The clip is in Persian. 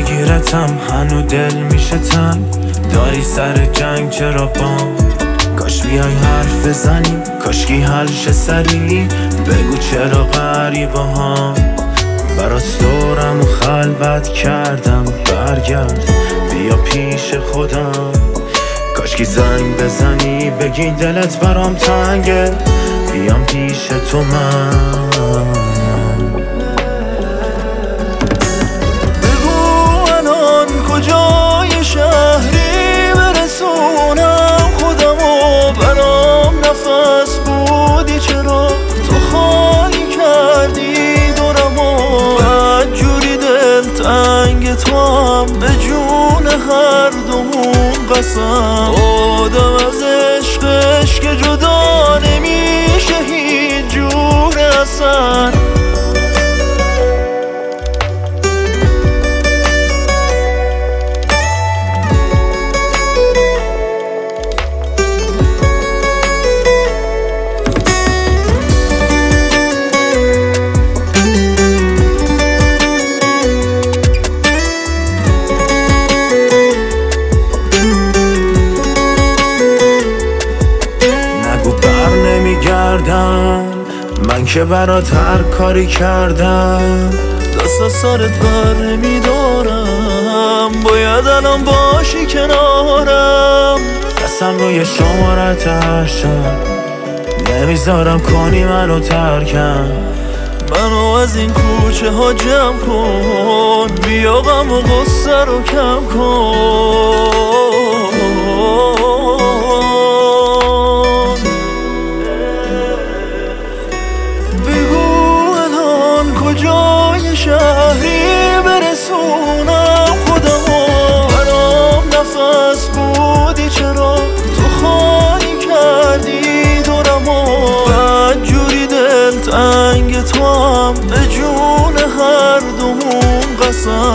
میگیرتم هنو دل میشه تن داری سر جنگ چرا بام کاش بیای حرف بزنی کاشکی حل شه سری بگو چرا غریبه ها برات دورم و خلوت کردم برگرد بیا پیش خودم کاشکی زنگ بزنی بگی دلت برام تنگه بیام پیش تو من بگو الان کجای شهری برسونم خودمو برام نفس بودی چرا تو خالی کردی دورمو بدجوری دلتنگ تو هم به جون هر دومون قسم آدم از عشقش که جدا نمیشه هیچ جور اصلا من که برات هر کاری کردم دست از سرت بر نمیدارم باید الان باشی کنارم دستم روی شمارت هشتم نمیذارم کنی منو ترکم منو از این کوچه ها جمع کن بیا غم و غصه رو کم کن کجای شهری برسونم خودمو برام نفس بودی چرا تو خالی کردی دورمو بدجوری دلتنگ تو هم به جون هر دومون قسم